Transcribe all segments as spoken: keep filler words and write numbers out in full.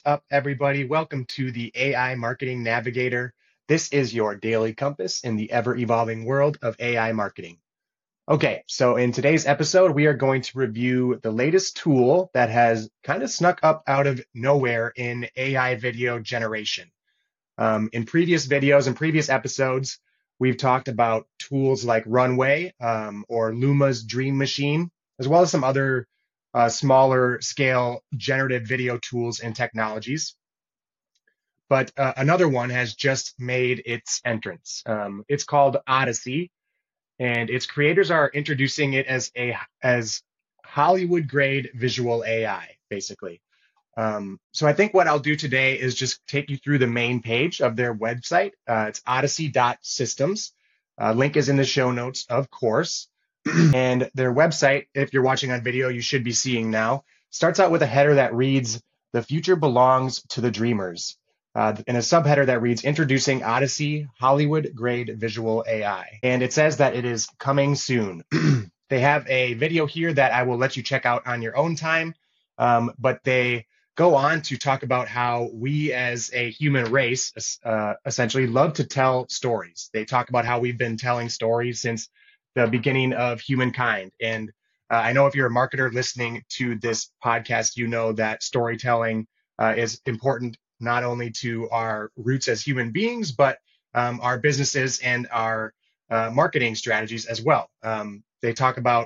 up, everybody? Welcome to the A I Marketing Navigator. This is your daily compass in the ever-evolving world of A I marketing. Okay, so in today's episode, we are going to review the latest tool that has kind of snuck up out of nowhere in A I video generation. Um, in previous videos and previous episodes, we've talked about tools like Runway um, or Luma's Dream Machine, as well as some other uh, smaller scale generative video tools and technologies. But uh, another one has just made its entrance. Um, it's called Odyssey, and its creators are introducing it as a as Hollywood grade visual A I, basically. Um, so I think what I'll do today is just take you through the main page of their website. Uh, it's odyssey dot systems. Uh, link is in the show notes, of course. And their website, if you're watching on video, you should be seeing now, starts out with a header that reads, "The future belongs to the dreamers," uh, and a subheader that reads, "Introducing Odyssey Hollywood grade visual A I." And it says that it is coming soon. They have a video here that I will let you check out on your own time, um, but they go on to talk about how we as a human race uh, essentially love to tell stories. They talk about how we've been telling stories since the beginning of humankind. And uh, I know if you're a marketer listening to this podcast, you know that storytelling uh, is important not only to our roots as human beings, but um, our businesses and our uh, marketing strategies as well. Um, they talk about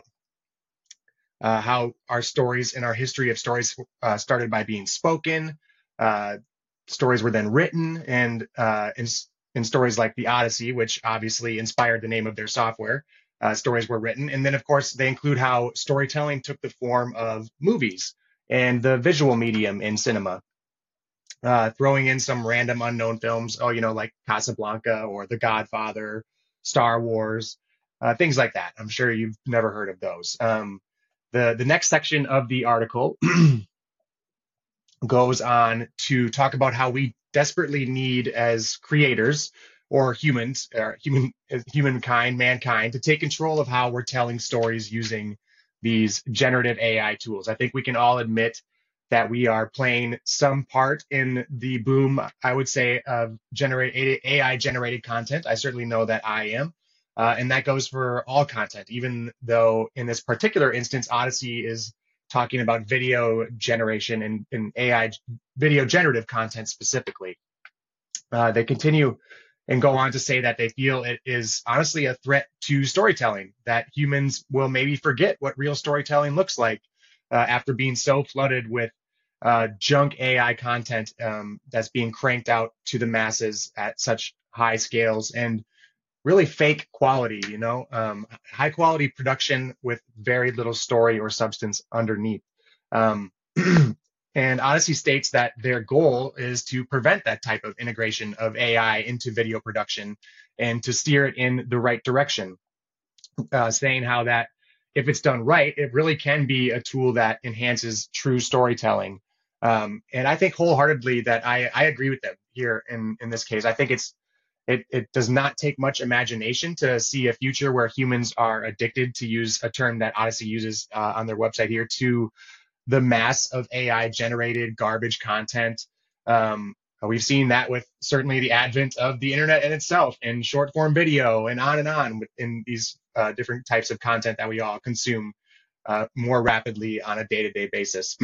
uh, how our stories and our history of stories uh, started by being spoken. Uh, stories were then written, and uh, in, in stories like the Odyssey, which obviously inspired the name of their software, uh, stories were written. And then, of course, they include how storytelling took the form of movies and the visual medium in cinema, uh, throwing in some random unknown films, oh, you know, like Casablanca or The Godfather, Star Wars, uh, things like that. I'm sure you've never heard of those. Um, the, the next section of the article goes on to talk about how we desperately need, as creators or humans, or human, humankind, mankind, to take control of how we're telling stories using these generative A I tools. I think we can all admit that we are playing some part in the boom, I would say, of generate A I generated content. I certainly know that I am. Uh, and that goes for all content, even though in this particular instance, Odyssey is talking about video generation and, and A I video generative content specifically. Uh, they continue and go on to say that they feel it is honestly a threat to storytelling, that humans will maybe forget what real storytelling looks like uh, after being so flooded with uh, junk A I content um, that's being cranked out to the masses at such high scales and really fake quality, you know, um, high quality production with very little story or substance underneath. Um, and Odyssey states that their goal is to prevent that type of integration of A I into video production and to steer it in the right direction, uh, saying how that if it's done right, it really can be a tool that enhances true storytelling. Um, and I think wholeheartedly that I, I agree with them here in, in this case. I think it's It, it does not take much imagination to see a future where humans are addicted, to use a term that Odyssey uses uh, on their website here, to the mass of A I generated garbage content. Um, we've seen that with certainly the advent of the internet in itself and short form video and on and on in these uh, different types of content that we all consume uh, more rapidly on a day-to-day basis.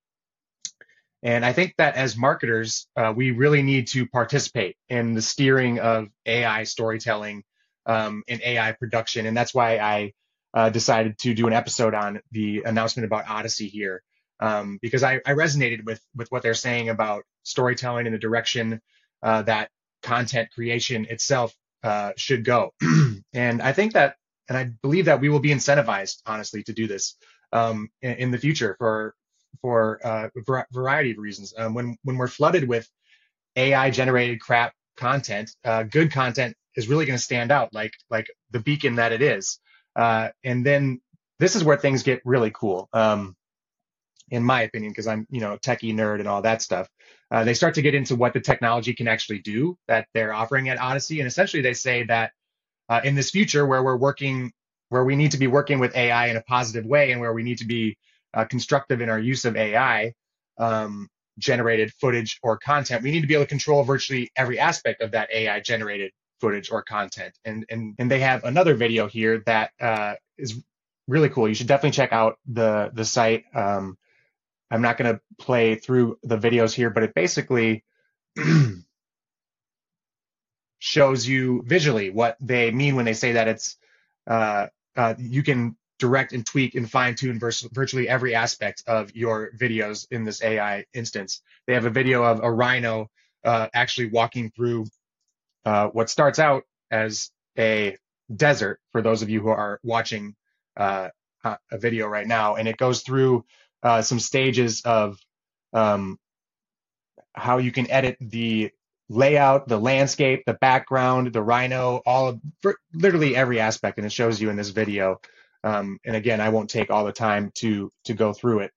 And I think that as marketers, uh, we really need to participate in the steering of A I storytelling um, and A I production. And that's why I uh, decided to do an episode on the announcement about Odyssey here, um, because I, I resonated with, with what they're saying about storytelling in the direction uh, that content creation itself uh, should go. And I think that, and I believe that we will be incentivized, honestly, to do this um, in, in the future for for uh, a variety of reasons. Um, when when we're flooded with A I generated crap content, uh, good content is really going to stand out, like like the beacon that it is. Uh, and then this is where things get really cool, um, in my opinion, because I'm you know a techie nerd and all that stuff. Uh, they start to get into what the technology can actually do that they're offering at Odyssey, and essentially they say that uh, in this future where we're working, where we need to be working with A I in a positive way, and where we need to be uh, constructive in our use of A I, um, generated footage or content, we need to be able to control virtually every aspect of that A I generated footage or content. And and and they have another video here that uh, is really cool. You should definitely check out the the site. Um, I'm not going to play through the videos here, but it basically shows you visually what they mean when they say that it's uh, uh, you can direct and tweak and fine tune vers- virtually every aspect of your videos in this A I instance. They have a video of a rhino uh, actually walking through uh, what starts out as a desert for those of you who are watching uh, a video right now, and it goes through uh, some stages of um, how you can edit the layout, the landscape, the background, the rhino, all of literally every aspect, and it shows you in this video. Um, and again, I won't take all the time to to go through it.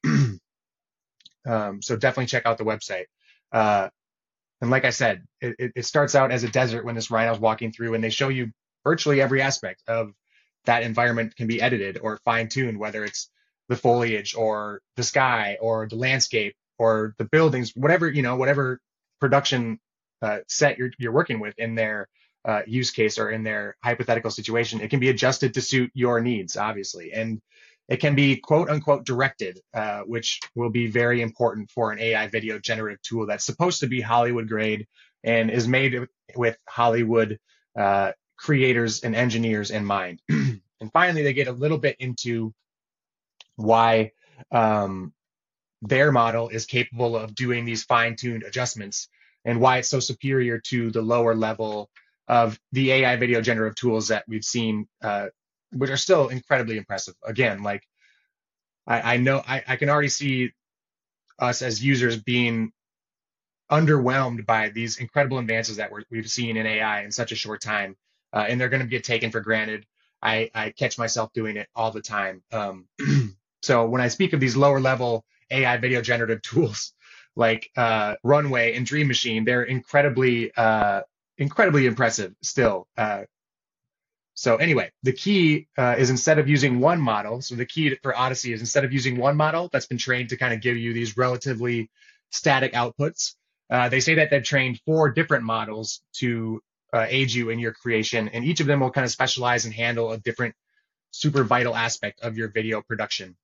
um, so definitely check out the website. Uh, and like I said, it, it starts out as a desert when this rhino's walking through, and they show you virtually every aspect of that environment can be edited or fine-tuned, whether it's the foliage or the sky or the landscape or the buildings, whatever, you know, whatever production uh, set you're, you're working with in their uh, use case or in their hypothetical situation. It can be adjusted to suit your needs, obviously. And it can be quote unquote directed, uh, which will be very important for an A I video generative tool that's supposed to be Hollywood grade and is made with Hollywood uh, creators and engineers in mind. And finally, they get a little bit into why um, their model is capable of doing these fine-tuned adjustments and why it's so superior to the lower level of the A I video generative tools that we've seen, uh, which are still incredibly impressive. Again, like I, I know I, I can already see us as users being underwhelmed by these incredible advances that we're, we've seen in A I in such a short time, uh, and they're going to get taken for granted. I, I catch myself doing it all the time. Um, so when I speak of these lower level A I video generative tools like uh, Runway and Dream Machine, they're incredibly, uh, incredibly impressive still. Uh, so anyway, the key uh, is instead of using one model, so the key for Odyssey is instead of using one model that's been trained to kind of give you these relatively static outputs, uh, they say that they've trained four different models to uh, aid you in your creation, and each of them will kind of specialize and handle a different super vital aspect of your video production.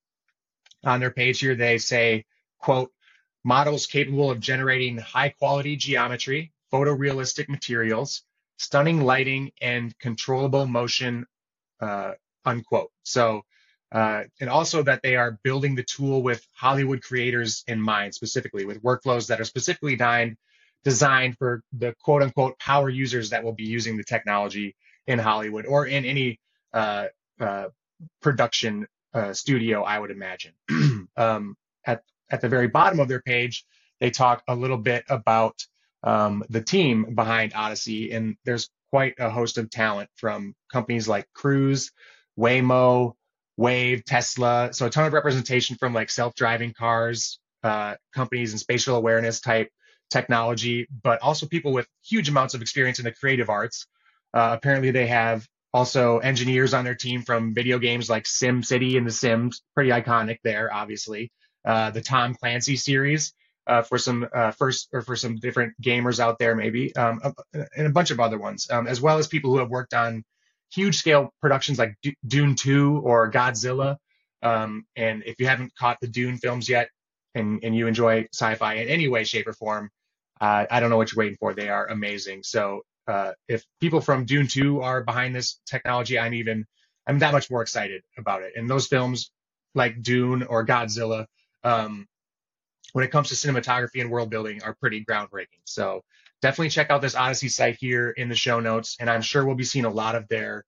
On their page here, they say, quote, models capable of generating high quality geometry, photorealistic materials, stunning lighting, and controllable motion, uh, unquote. So, uh, and also that they are building the tool with Hollywood creators in mind, specifically with workflows that are specifically designed, designed for the quote unquote power users that will be using the technology in Hollywood or in any uh, uh, production uh, studio, I would imagine. um, at, at the very bottom of their page, they talk a little bit about um, the team behind Odyssey, and there's quite a host of talent from companies like Cruise, Waymo, Wave, Tesla. So a ton of representation from like self-driving cars, uh, companies and spatial awareness type technology, but also people with huge amounts of experience in the creative arts. Uh, apparently they have also engineers on their team from video games like Sim City and The Sims, pretty iconic there, obviously. Uh, the Tom Clancy series uh, for some uh, first or for some different gamers out there, maybe, um, and a bunch of other ones, um, as well as people who have worked on huge scale productions like D- Dune two or Godzilla. Um, and if you haven't caught the Dune films yet, and, and you enjoy sci-fi in any way, shape, or form, uh, I don't know what you're waiting for. They are amazing. So uh, if people from Dune two are behind this technology, I'm even, I'm that much more excited about it. And those films like Dune or Godzilla, um, when it comes to cinematography and world building, are pretty groundbreaking. So definitely check out this Odyssey site here in the show notes. And I'm sure we'll be seeing a lot of their,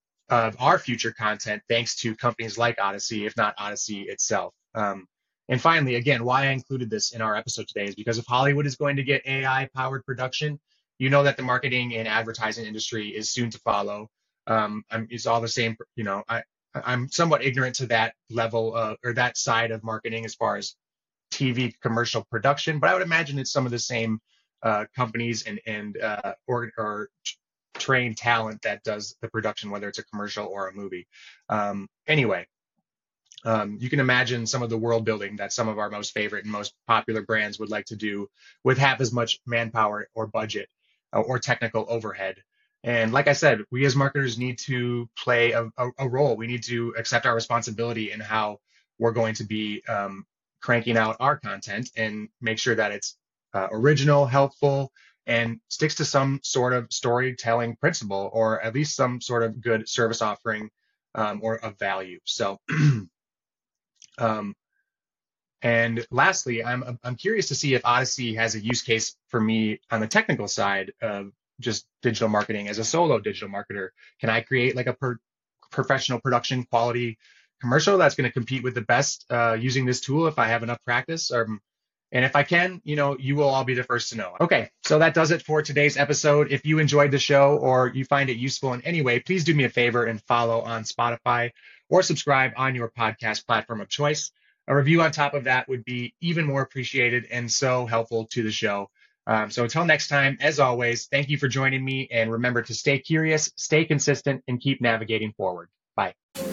of our future content thanks to companies like Odyssey, if not Odyssey itself. Um, and finally, again, why I included this in our episode today is because if Hollywood is going to get A I-powered production, you know that the marketing and advertising industry is soon to follow. Um, I'm, it's all the same, you know, I, I'm somewhat ignorant to that level of, or that side of marketing as far as T V commercial production, but I would imagine it's some of the same uh, companies and, and uh, or, or trained talent that does the production, whether it's a commercial or a movie. Um, anyway, Um, you can imagine some of the world building that some of our most favorite and most popular brands would like to do with half as much manpower or budget uh, or technical overhead. And like I said, we as marketers need to play a, a, a role. We need to accept our responsibility in how we're going to be um, cranking out our content and make sure that it's uh, original, helpful, and sticks to some sort of storytelling principle, or at least some sort of good service offering um, or of value. So Um, and lastly, I'm I'm curious to see if Odyssey has a use case for me on the technical side of just digital marketing as a solo digital marketer. Can I create like a per, professional production quality commercial that's going to compete with the best uh, using this tool if I have enough practice? Um, and if I can, you know, you will all be the first to know. Okay, so that does it for today's episode. If you enjoyed the show or you find it useful in any way, please do me a favor and follow on Spotify or subscribe on your podcast platform of choice. A review on top of that would be even more appreciated and so helpful to the show. Um, so until next time, as always, thank you for joining me. And remember to stay curious, stay consistent, and keep navigating forward. Bye.